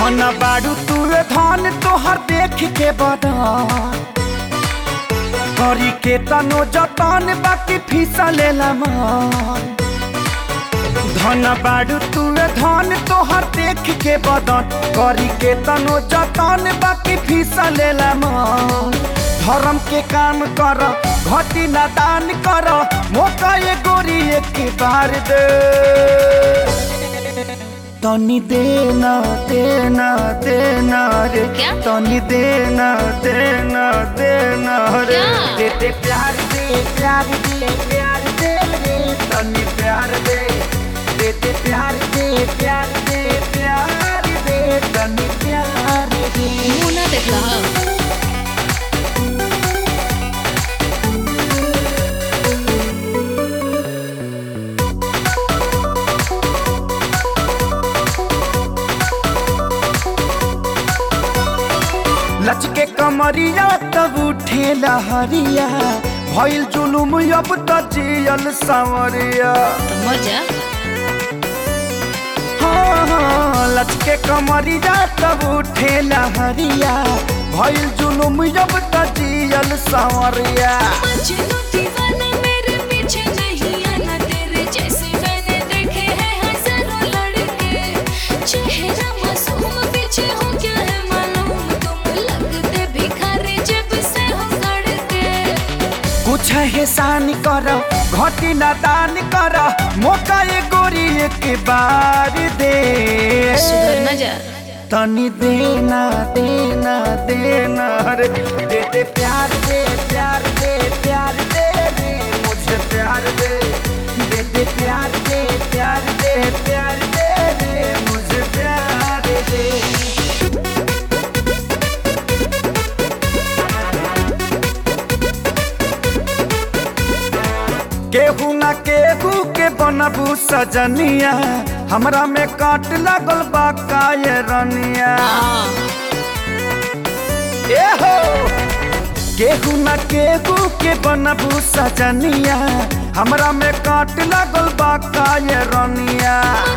धन बाड़ू तुए धन तोहर देख के बदन करी के तनो जतन बाकी फीसा लेला मन। धन बाड़ू तुए धन तोहर देख के बदन करी के तनो जतन बाकी फीसा लेला मन। धर्म के काम कर घटी ना दान कर मौका ये गोरी एक बार दे तनी देना देना देना रे तनी देना देना देना रे दे प्यार दे प्यार दे प्यार दे रे तनी प्यार दे दे प्यार दे प्यार दे प्यार दे तनी प्यार दे मुना देखा लचके कमरिया तब उठे लहरिया भइल जुलुम अब त जियल सांवरिया। मजा हाँ लचके कमरिया तब उठे लहरिया भइल जुलुम अब त जियल सांवरिया। कुछ एहसान कर घटी ना दान कर मौका ये गोरी एक बार दे सुधर ना जा तनी देना देना देना रे दे प्यार दे प्यार दे प्यार दे रे मुझे प्यार दे दे प्यार दे प्यार दे प्यार दे रे मुझे प्यार दे। केहू ना केहू के बनबू सजनिया हमरा में काट लागल बा काये रनिया। ए हो केहू ना केहू के बनबू सजनिया हमरा में काट लागल बा काये रनिया।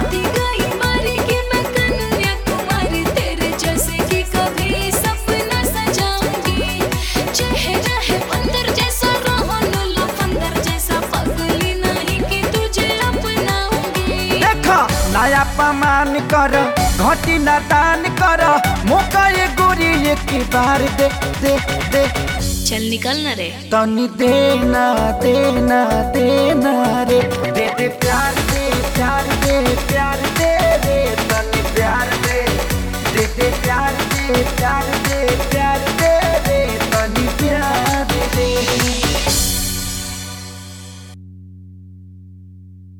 नया पमान कर घटी ना दान कर मौका ये गोरी एक बार दे दे दे चल निकल ना रे तनी देना देना देना रे दे प्यार दे प्यार दे प्यार दे रे तनी प्यार दे दे प्यार दे प्यार दे प्यार